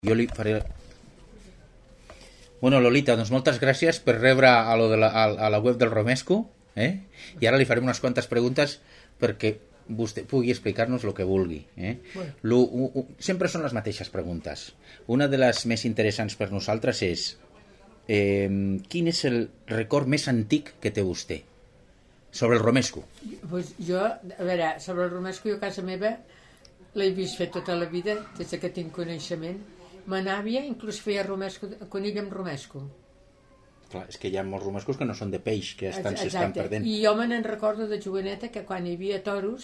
Jo li faré... Bueno, Lolita, doncs moltes gràcies per rebre a la web del Romesco, i ara li farem unes quantes preguntes perquè vostè pugui explicar-nos el que vulgui. Sempre són les mateixes preguntes. Una de les més interessants per nosaltres és quin és el record més antic que té vostè sobre el Romesco? Pues jo, a veure, sobre el Romesco, jo a casa meva l'he vist fer tota la vida, des que tinc coneixement. Ma nàvia inclús feia romesco, conill amb romesco. Clar, és que hi ha molts romescos que no són de peix, que s'estan perdent. I jo me'n recordo de joveneta que quan hi havia toros,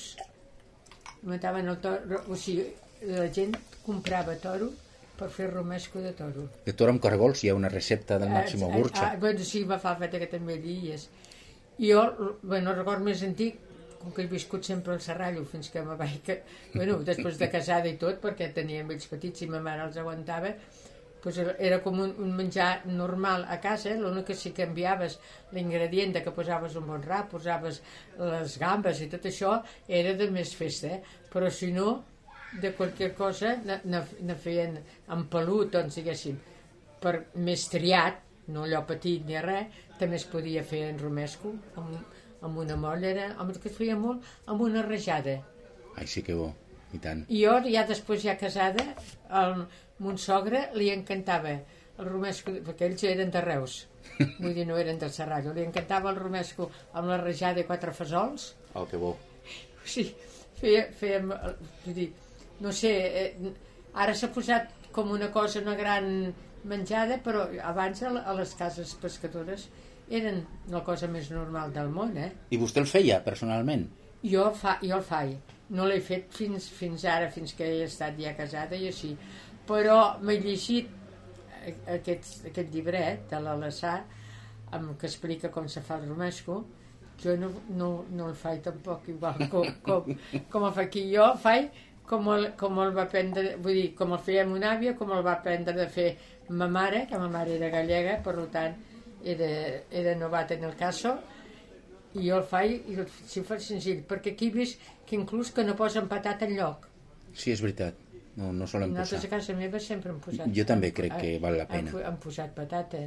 mataven el toro, o sigui, la gent comprava toro per fer romesco de toro. De toro amb caragols hi ha una recepta del Máximo Burcha. Bueno, sí, me fa falta que també diguis. I jo, bueno, el record més antic, com que he viscut sempre al Serrallo fins que me vaig... Bueno, després de casada i tot, perquè teníem ells petits i ma mare els aguantava, doncs era com un menjar normal a casa, l'únic que si canviaves l'ingredient que posaves un bon rap, posaves les gambes i tot això, era de més festa, però si no, de qualsevol cosa ne feien en pelut, doncs diguéssim, per més triat, no allò petit ni res, també es podia fer en romesco, amb una molla, amb el que es feia molt, amb una rajada. Ai, sí que bo, i tant. I jo, ja després, ja casada, mon sogre li encantava el romesco, perquè ells eren de Reus, vull dir, no eren del Serrallo, li encantava el romesco amb la rajada i 4 fesols. Oh, que bo. Sí, fèiem, vull dir, no sé, ara s'ha posat com una cosa, una gran menjada, però abans a les cases pescadores eren la cosa més normal del món, I vostè el feia, personalment? Jo el faig. No l'he fet fins ara, fins que he estat ja casada i així. Però m'he llegit aquest llibret de l'Alassà, que explica com se fa el romesco. Jo no el faig tampoc igual com el fa aquí. Jo el faig com el va aprendre, vull dir, com el feia mon àvia, com el va aprendre de fer ma mare, que ma mare era gallega, per tant, era novata en el caso, i jo el faig, i si ho faig senzill, perquè aquí he vist que inclús que no posen patata enlloc. Sí, és veritat, no solen posar. Nosaltres a casa meva sempre hem posat. Jo també crec que val la pena. Hem posat patata.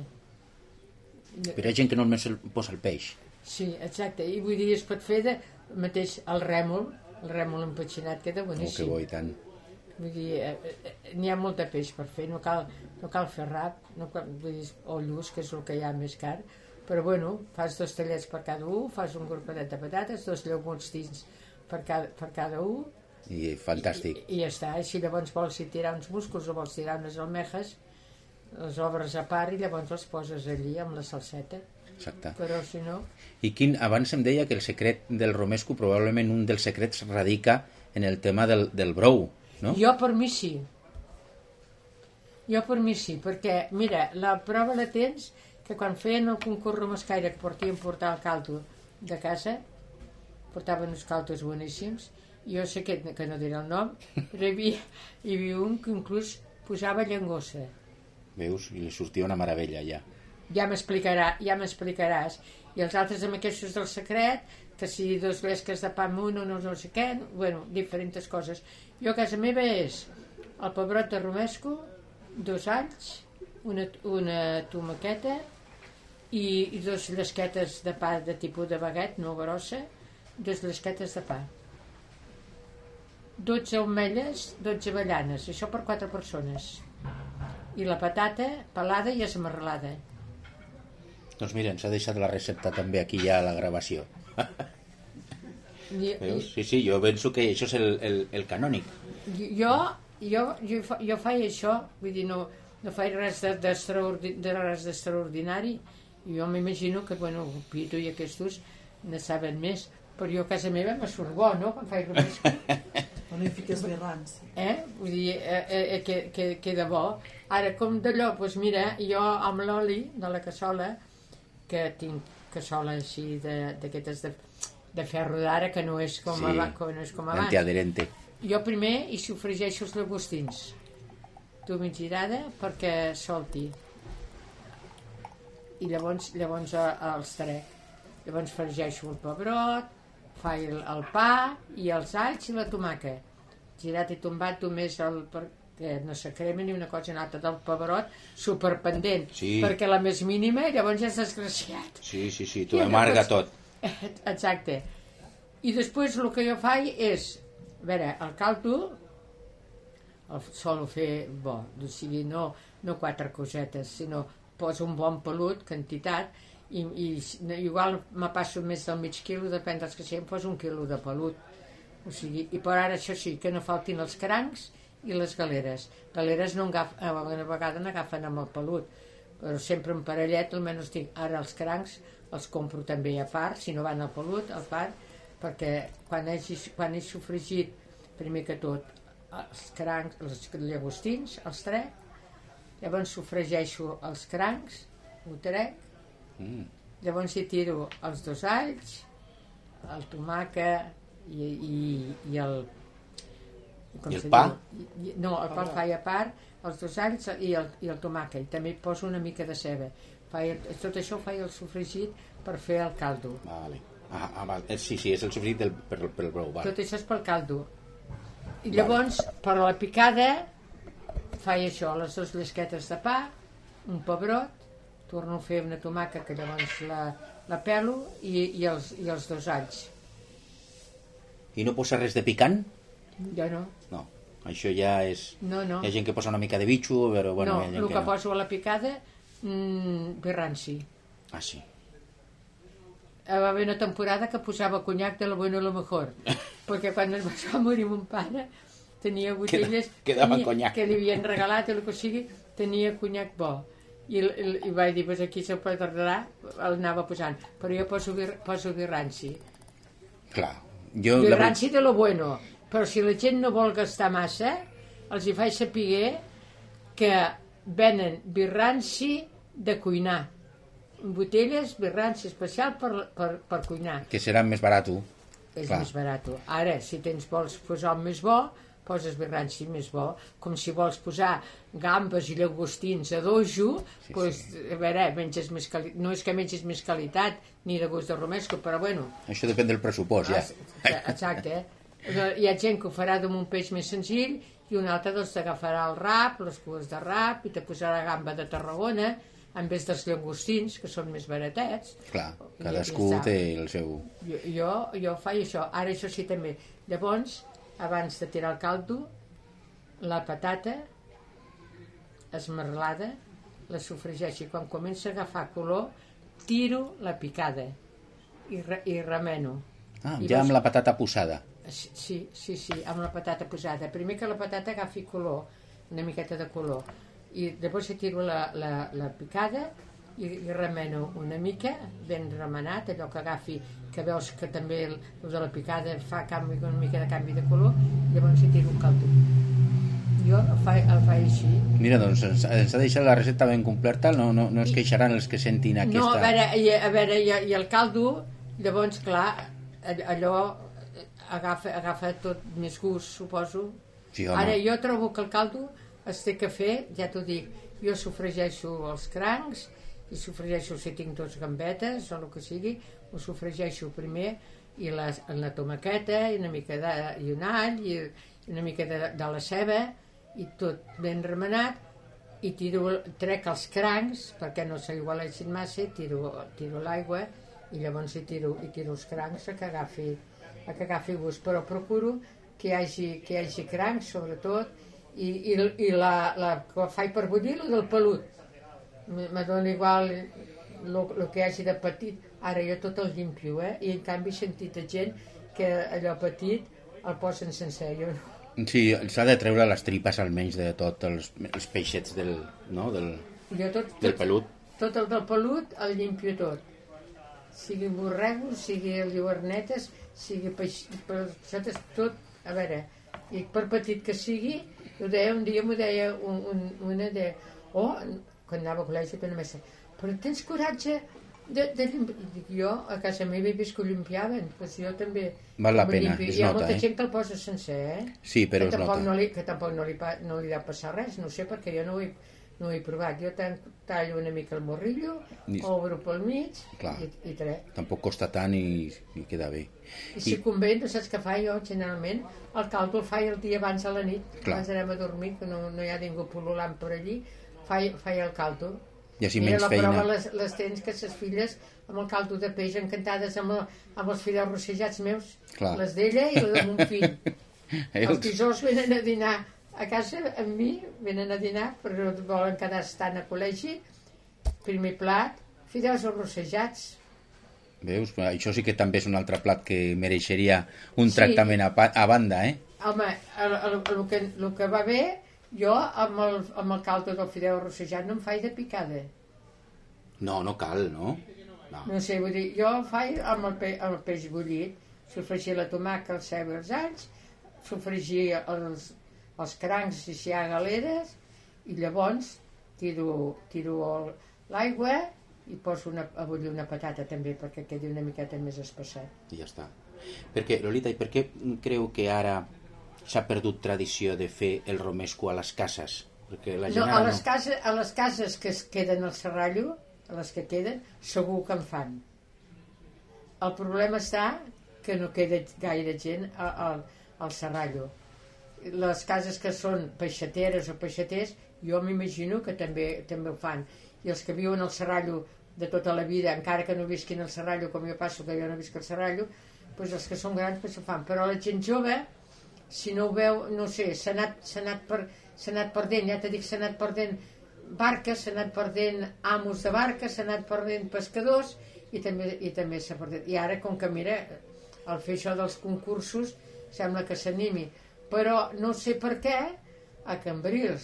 Però hi ha gent que només posa el peix. Sí, exacte, i vull dir, es pot fer de mateix el rèmol empatxinat, queda boníssim. Que bo, i tant. Vull dir, n'hi ha molt de peix per fer, no cal fer rap, vull dir, o lluç, que és el que hi ha més car, però bueno, fas 2 tallets per cada un, fas un gorpadet de patates, 2 llegums dins per cada un, i fantàstic. I ja està, i si llavors vols tirar uns musclos o vols tirar unes almejes, les obres a part i llavors les poses allí amb la salseta. Exacte. Però si no... I abans em deia que el secret del romesco, probablement un dels secrets radica en el tema del brou, no? Jo per mi sí, perquè mira, la prova la tens que quan feien el concurs romescaire que portar el caldo de casa, portaven uns caldos boníssims, jo sé que no diré el nom, però hi havia un que inclús posava llengossa. Veus? I li sortia una meravella ja. Ja m'explicaràs. I els altres amb aquests del secret, que si 2 llesques de pa amb un o no sé què, bueno, diferents coses. Jo a casa meva és el pebrot de romesco, 2 alls, una tomaqueta i 2 llesquetes de pa de tipus de baguet, no grossa, 2 llesquetes de pa. 12 ametlles, 12 avellanes, això per 4 persones. I la patata pelada i esmarrelada. Doncs mira, ens ha deixat la recepta també aquí ja a la gravació. Veus? Sí, jo penso que això és el canònic. Jo faig això, vull dir, no faig res d'extraordinari. Jo m'imagino que, bueno, el Pito i aquests ne saben més, però jo a casa meva me surt bo, no?, quan faig romesco. No hi fiques berrans. Vull dir, que queda bo. Ara, com d'allò, doncs mira, jo amb l'oli de la cassola, que tinc cassola així d'aquestes de ferro d'ara, que no és com abans. Antiadherente. Jo primer hi sofregeixo els llagostins d'humidgirada perquè solti. I llavors els trec. Llavors fregeixo el pebrot, faig el pa i els alls i la tomaca. Girat i tombat només que no se crema ni una cosa ni una altra, del pebrot superpendent, Sí. perquè la més mínima llavors ja és desgraciat. Sí, t'ho amarga tot. Exacte. I després el que jo faig és, a veure, el caldo el solo fer bo, o sigui, no 4 cosetes, sinó poso un bon pelut, quantitat, i igual me passo més del mig quilo, depèn dels que siguin, poso 1 quilo de pelut. O sigui, i per ara això sí, que no faltin els crancs i les galeres. Galeres no a vegades n'agafen amb el pelut, però sempre en parellet, almenys dic, ara els crancs els compro també a part, si no van al pelut, a part, perquè quan he sofregit, primer que tot, els crancs, els llagostins, els trec, llavors sofregeixo els crancs, ho trec, llavors hi tiro els 2 alls, el tomàquet i el... I el pa? No, el pa el faig a part, els 2 alls i el tomàquet, i també poso una mica de ceba. Tot això ho faig el sofregit per fer el caldo. Vale. Vale. Sí, és el sofregit pel brou. Vale. Tot això és pel caldo. I llavors, per a la picada, faig això, les 2 llesquetes de pa, un pebrot, torno a fer una tomaca que llavors la pelo i els 2 alls. I no posa res de picant? Jo no. No, això ja és... No. Hi ha gent que posa una mica de bitxo, però bueno... No, el que poso a la picada, ve ranci. Ah, sí. Va haver una temporada que posava conyac de lo bueno y lo mejor, perquè quan es va morir mon pare tenia botelles conyac que li havien regalat o el que sigui, tenia conyac bo i vaig dir, pues aquí se'l pot arreglar, el anava posant, però jo poso vi ranci. Clar, vi ranci de lo bueno, però si la gent no vol gastar massa, els hi faig saber que venen vi ranci de cuinar, botelles, vi ranci especial per cuinar. Que serà més barat. És més barat. Ara, si vols posar el més bo, poses vi ranci més bo. Com si vols posar gambes i llagostins a dojo, a veure, menges més qualitat. No és que menges més qualitat, ni de gust de romesco, però bueno. Això depèn del pressupost, ja. Exacte. Hi ha gent que ho farà amb un peix més senzill i un altre doncs t'agafarà el rap, les cues de rap, i te posarà gamba de Tarragona, en vez dels llagostins, que són més baratets. Clar, cadascú té el seu... Jo faig això. Ara això sí també. Llavors, abans de tirar el caldo, la patata esmerlada, la sofregeixo i quan comença a agafar color, tiro la picada i remeno. Ja amb la patata posada. Sí, amb la patata posada. Primer que la patata agafi color, una miqueta de color, i després tiro la picada i remeno una mica, ben remenat, allò que agafi, que veus que també el de la picada fa una mica de canvi de color, llavors tiro el caldo. Jo el faig així. Mira, doncs ens ha deixat la recepta ben completa, no es queixaran els que sentin aquesta... No, a veure, i el caldo, llavors, clar, allò agafa tot més gust, suposo. Sí, ara, jo trobo que el caldo es té que fer, ja t'ho dic, jo sofregeixo els crancs i sofregeixo, si tinc 2 gambetes o el que sigui, ho sofregeixo primer i la tomaqueta i una mica i un all i una mica de la ceba i tot ben remenat i trec els crancs perquè no s'igualeixin massa, tiro l'aigua i llavors hi tiro els crancs a que agafi gust, però procuro que hi hagi crancs sobretot i la que faig per bullir, el del pelut me dona igual el que hi hagi de petit. Ara jo tot el llimpio, i en canvi he sentit a gent que allò petit el posen sencer, jo no. Sí, s'ha de treure les tripes almenys de tots els peixets del pelut. Tot el del pelut el llimpio tot, sigui borregos, sigui lluernetes, sigui peixetes, tot, a veure, i per petit que sigui. Un dia m'ho deia una de... quan anava a col·legi, però tens coratge de limpiar? Jo a casa meva he vist que ho limpiaven, doncs jo també... Val la pena, es nota, Hi ha molta gent que el posa sencer, Sí, però es nota. Que tampoc no li deu passar res, no sé, perquè jo No ho he provat. Jo tallo una mica el morrillo, obro pel mig i tres. Tampoc costa tant i queda bé. I si convé, no saps què fa jo, generalment? El caldo el faig el dia abans a la nit. Abans anem a dormir, que no hi ha ningú pol·lulant per allí. Faig el caldo. I així menys feina. Mira, la prova les tens que ses filles amb el caldo de peix encantades amb els fideus rossejats meus. Les d'ella i la de mon fill. Els tisors venen a dinar a casa amb mi, venen a dinar, però volen quedar estant a col·legi. Primer plat, fideus rossejats. Veus? Això sí que també és un altre plat que mereixeria un tractament a banda, eh? Home, el que va bé, jo amb el caldo del fideu rossejat no em faig de picada. No cal, no? No sé, vull dir, jo faig amb el peix bullit, sofregir la tomaca, el ceba i els alls, sofregir els crancs si hi ha galeres, i llavors tiro l'aigua i poso a bullir una patata també perquè quedi una miqueta més espessat. I ja està. Lolita, i per què creu que ara s'ha perdut tradició de fer el romesco a les cases? Perquè la gent a les cases que es queden al serrallo, a les que queden, segur que en fan. El problema està que no queda gaire gent al serrallo. Les cases que són peixateres o peixaters, jo m'imagino que també ho fan. I els que viuen al serrallo de tota la vida, encara que no visquin al serrallo, com jo passo que jo no visc al serrallo, doncs els que són grans ho fan. Però la gent jove, si no ho veu, no sé, s'ha anat perdent, ja t'he dit, s'ha anat perdent barques, s'ha anat perdent amos de barques, s'ha anat perdent pescadors i també s'ha perdut. I ara, com que mira, al fer això dels concursos sembla que s'animi, però no sé per què a Cambrils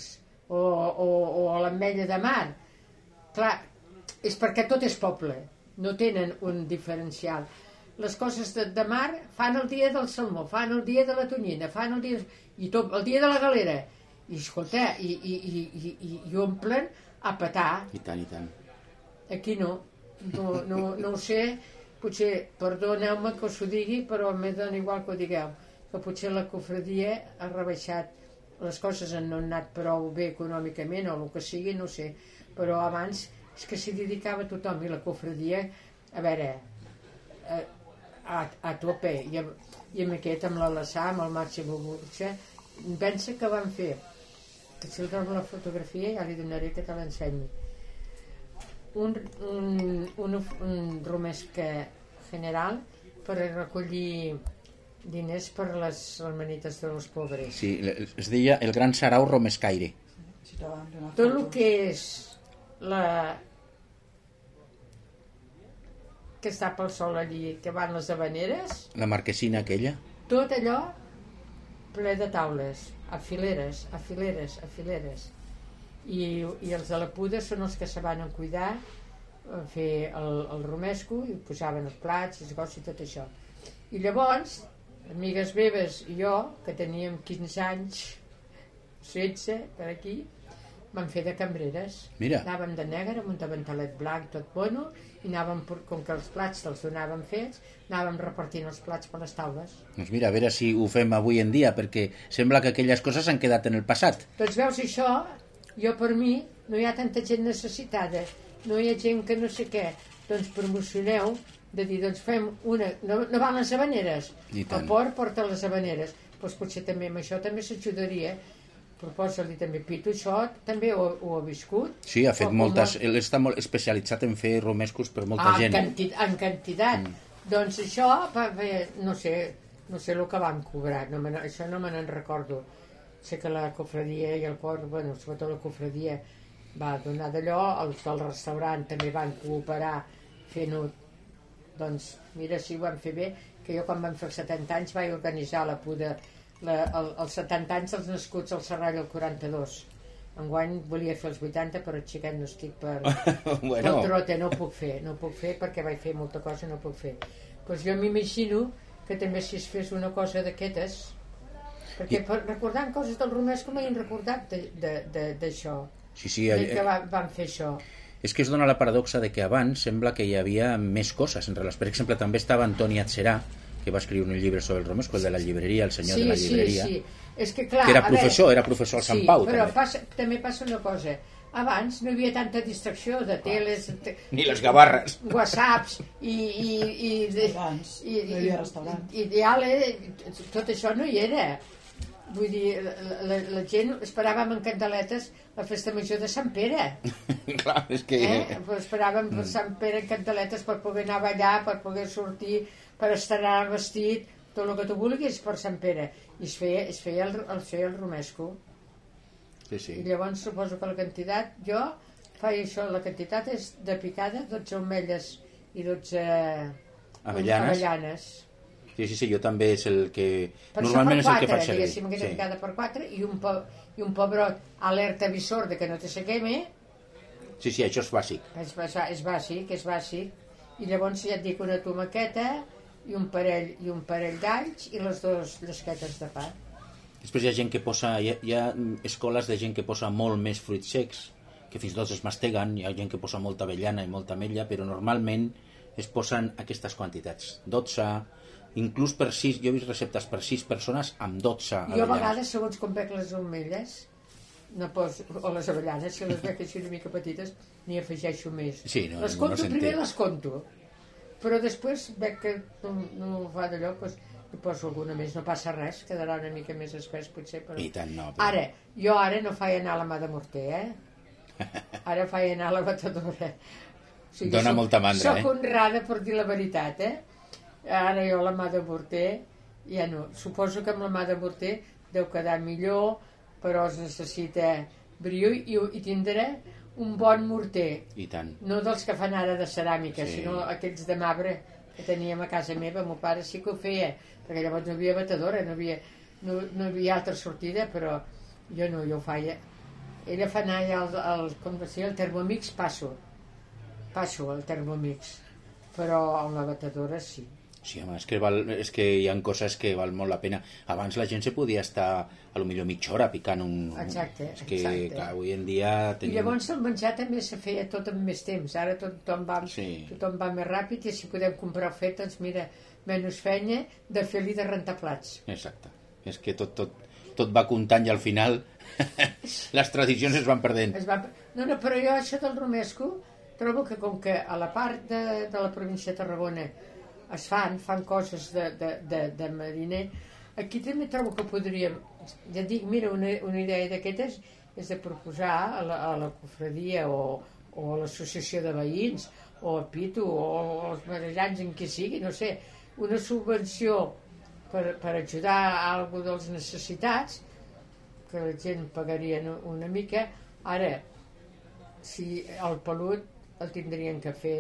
o a l'Ametlla de Mar, clar, és perquè tot és poble, no tenen un diferencial. Les coses de mar fan el dia del salmó, fan el dia de la tonyina, fan el dia el dia de la galera, i escolta, i omplen a petar. I tant, i tant. Aquí no ho sé, potser, perdoneu-me que us ho digui, però m'he dona igual que ho digueu, que potser la cofradia ha rebaixat, les coses no han anat prou bé econòmicament o el que sigui, no sé, però abans és que s'hi dedicava tothom i la cofradia, a veure, a tope, i amb aquest, amb l'Alassà, amb el Marxa Boburxa, pensa que van fer, que si el trobo la fotografia ja li donaré que te l'ensenyi, un romesc general per recollir diners per les hermanites de los pobres. Sí, es deia el Gran Sarau Romescaire. Tot el que és que està pel sol allí, que van les habaneres, la marquesina aquella, tot allò ple de taules, a fileres, i els de la Puda són els que se van a cuidar, a fer el romesco, i posaven els plats, els gots i tot això. I llavors, amigues meves i jo, que teníem 15 anys, 16 per aquí, vam fer de cambreres. Mira. Anàvem de negre amb un davantalet blanc tot bono, i anàvem, com que els plats els donàvem fets, anàvem repartint els plats per les taules. Doncs mira, a veure si ho fem avui en dia, perquè sembla que aquelles coses han quedat en el passat. Doncs veus, això, jo per mi, no hi ha tanta gent necessitada, no hi ha gent que no sé què, doncs promocioneu, de dir, doncs fem una, no van les habaneres, el port porta les habaneres, doncs potser també amb això també s'ajudaria, proposa-li també, Pitu, això també ho ha viscut. Sí, ha fet moltes, ell està molt especialitzat en fer romescos per molta gent. En quantitat. Doncs això, no sé el que van cobrar, això no me n'en recordo. Sé que la cofradia i el port, bueno, sobretot la cofradia va donar d'allò, els del restaurant també van cooperar fent-ho. Doncs mira, si ho van fer bé, que jo quan vam fer els 70 anys vaig organitzar la Puda, els 70 anys dels nascuts al Serrall el 42. Enguany volia fer els 80, però xiquet no estic per pel trote, no ho puc fer perquè vaig fer molta cosa, no ho puc fer. Doncs jo m'imagino que també si es fes una cosa d'aquestes, perquè recordant coses del romesco m'he recordat d'això, que van fer això. És que es dona la paradoxa de que abans sembla que hi havia més coses. Per exemple, també estava Antoni Atserà, que va escriure un llibre sobre el romesco, el de la llibreria, el senyor de la llibreria, sí. És que, clar, era professor al Sant Pau. Però també passa una cosa. abans no hi havia tanta distracció de teles, Ni les gavarres. whatsapps i Abans no hi havia restaurants. tot això no hi era. Vull dir, la gent esperàvem en candeletes la festa major de Sant Pere. Clar, és que... Esperàvem per Sant Pere en candeletes per poder anar a ballar, per poder sortir, per estrenar vestit, tot el que tu vulguis per Sant Pere. I es feia el romesco. Sí. I llavors suposo que la quantitat, jo faig això, la quantitat és de picada, 12 ametlles i 12 avellanes. Sí, jo també és el que... Per Normalment és el que faig servir. Diguéssim, aquesta picada per 4 i un pebrot alerta visor de que no te se queme. Sí, això és bàsic. És bàsic. I llavors ja et dic una tomaqueta i un parell d'alls i les 2 llesquetes de pa. Després hi ha gent que posa... Hi ha escoles de gent que posa molt més fruits secs, que fins i tot es masteguen, hi ha gent que posa molta avellana i molta ametlla, però normalment es posen aquestes quantitats. 12... Inclús per 6, jo he vist receptes per 6 persones amb 12 avellanes. Jo a vegades, segons com veig les ametlles, no poso, o les avellanes, si les veig així una mica petites, n'hi afegeixo més. Sí, no, les conto, primer les conto, però després veig que no fa d'allò, doncs hi poso alguna més, no passa res, quedarà una mica més espès potser. Però... I tant, no. Però... Jo ara no faig anar la mà de morter, Ara faig anar la batedora. O sigui, Dóna molta mandra, Soc honrada per dir la veritat, Ara jo la mà de morter ja no, suposo que amb la mà de morter deu quedar millor, però es necessita brio i tindrà un bon morter. I tant. No dels que fan ara de ceràmica, sinó aquells de marbre que teníem a casa meva. El meu pare sí que ho feia, perquè llavors no havia batedora, no hi havia altra sortida, però jo no, jo ho feia. Ella fa anar ja el Thermomix, passo el Thermomix, però amb la batedora sí. Sí, home, és que hi ha coses que val molt la pena. Abans la gent se podia estar a lo millor mitja hora picant un... Exacte. Clar, avui en dia tenim... I llavors el menjar també se feia tot amb més temps. Ara tothom va més ràpid i si podem comprar fet, doncs mira, menys feina de fer-li de rentar plats. Exacte. És que tot va comptant i al final les tradicions es van perdent. No, però jo això del romesco trobo que com que a la part de la província de Tarragona es fan coses de mariner, aquí també trobo que podríem, ja dic, mira, una idea d'aquestes és de proposar a la cofradia o a l'associació de veïns o a Pitu o als marejants en qui sigui, no sé, una subvenció per ajudar a algú dels necessitats, que la gent pagaria una mica. Ara, si el pelut el tindrien que fer,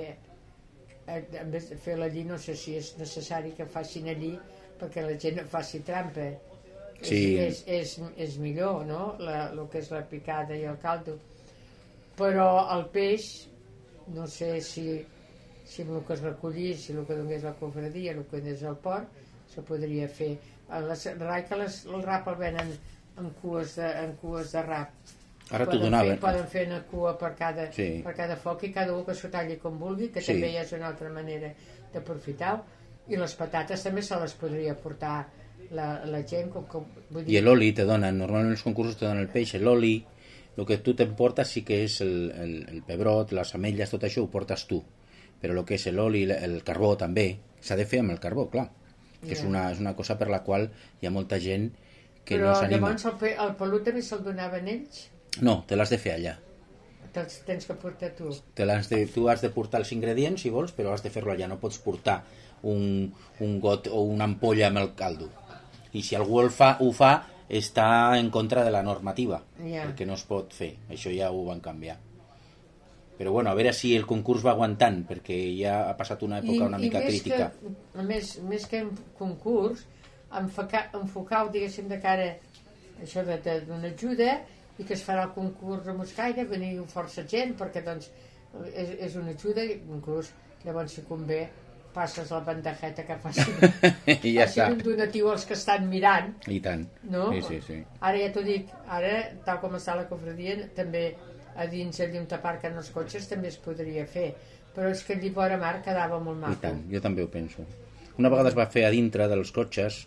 en vez de fer-la allí, no sé si és necessari que facin allí perquè la gent no faci trampa. Sí. És millor, no?, el que és la picada i el caldo. Però el peix, no sé si amb el que es recollís, si el que donés la cofradia, el que donés el port, se podria fer. El rap el venen en cues de rap. Ara t'ho donava. Poden fer una cua per cada foc i cada un que s'ho talli com vulgui, que també és una altra manera d'aprofitar-ho. I les patates també se les podria portar la gent. I l'oli te donen, normalment els concursos te donen el peix, l'oli, el que tu t'emportes sí que és el pebrot, les ametlles, tot això ho portes tu. Però el que és l'oli, el carbó també, s'ha de fer amb el carbó, clar. Que és una cosa per la qual hi ha molta gent que no s'anima. Però llavors el pelut també se'l donaven ells? No, te l'has de fer allà. Te'ls tens que portar tu. Tu has de portar els ingredients, si vols, però has de fer-lo allà. No pots portar un got o una ampolla amb el caldo. I si algú ho fa, està en contra de la normativa, perquè no es pot fer. Això ja ho van canviar. Però bueno, a veure si el concurs va aguantant, perquè ja ha passat una època una mica crítica. Més que en concurs, enfocar-ho, diguéssim, de cara a això d'una ajuda, i que es farà el concurs a Moscaire, venir força gent, perquè doncs és una ajuda, inclús llavors si convé passes la bandejeta que facin un donatiu als que estan mirant. I tant, no? Sí. Ara ja t'ho dic, ara tal com està la cofradia, també a dins allà on t'aparquen els cotxes també es podria fer, però és que allí vora mar quedava molt maco. I tant, jo també ho penso. Una vegada es va fer a dintre dels cotxes,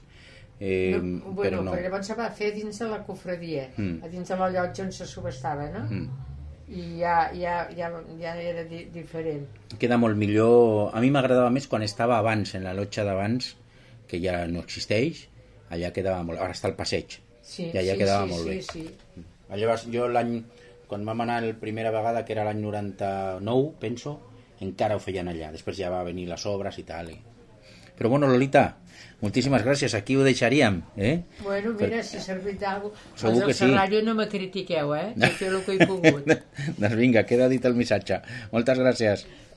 però no. Però llavors se va fer dins de la cofradia, a dins de la llotja on se subestava, no? i ja era diferent. Queda molt millor. A mi m'agradava més quan estava abans, en la lotja d'abans, que ja no existeix, allà quedava molt... Ara està al passeig, i allà quedava molt bé. Llavors, jo l'any, quan vam anar la primera vegada, que era l'any 99, penso, encara ho feien allà. Després ja va venir les obres i tal. Però bueno, Lolita, moltíssimes gràcies, aquí ho deixaríem. Bueno, mira, si ha servit d'algú. Segur que sí. Els del Serrallo no me critiqueu, jo feu el que he pogut. Doncs vinga, queda dit el missatge. Moltes gràcies.